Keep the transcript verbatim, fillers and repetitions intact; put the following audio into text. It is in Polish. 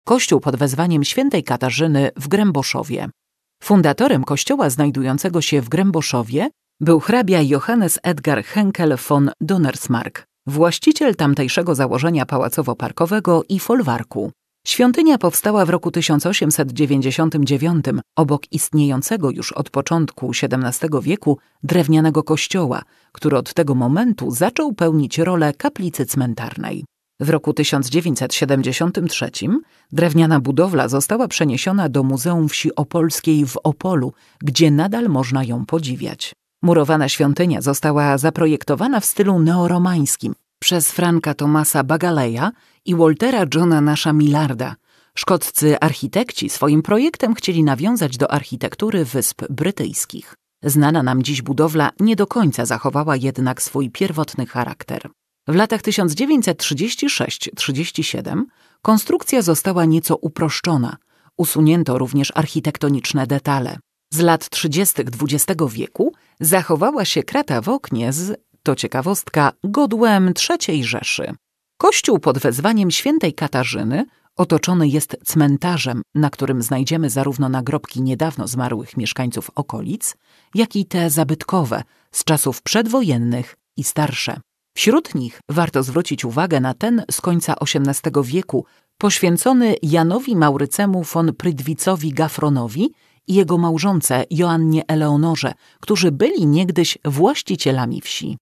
kościół pod wezwaniem świętej Katarzyny w Gręboszowie. Fundatorem kościoła znajdującego się w Gręboszowie był hrabia Johannes Edgar Henkel von Donnersmarck, właściciel tamtejszego założenia pałacowo-parkowego i folwarku. Świątynia powstała w roku tysiąc osiemset dziewięćdziesiątym dziewiątym obok istniejącego już od początku siedemnastego wieku drewnianego kościoła, który od tego momentu zaczął pełnić rolę kaplicy cmentarnej. W roku tysiąc dziewięćset siedemdziesiątym trzecim drewniana budowla została przeniesiona do Muzeum Wsi Opolskiej w Opolu, gdzie nadal można ją podziwiać. Murowana świątynia została zaprojektowana w stylu neoromańskim przez Franka Thomasa Bagaleya i Waltera Johna Nasha Millarda. Szkoccy architekci swoim projektem chcieli nawiązać do architektury Wysp Brytyjskich. Znana nam dziś budowla nie do końca zachowała jednak swój pierwotny charakter. W latach tysiąc dziewięćset trzydziestym szóstym do trzydziestego siódmego konstrukcja została nieco uproszczona. Usunięto również architektoniczne detale. Z lat trzydziestych dwudziestego wieku zachowała się krata w oknie z, to ciekawostka, godłem trzeciej Rzeszy. Kościół pod wezwaniem świętej Katarzyny otoczony jest cmentarzem, na którym znajdziemy zarówno nagrobki niedawno zmarłych mieszkańców okolic, jak i te zabytkowe, z czasów przedwojennych i starsze. Wśród nich warto zwrócić uwagę na ten z końca osiemnastego wieku, poświęcony Janowi Maurycemu von Prydwicowi Gafronowi i jego małżonce Joannie Eleonorze, którzy byli niegdyś właścicielami wsi.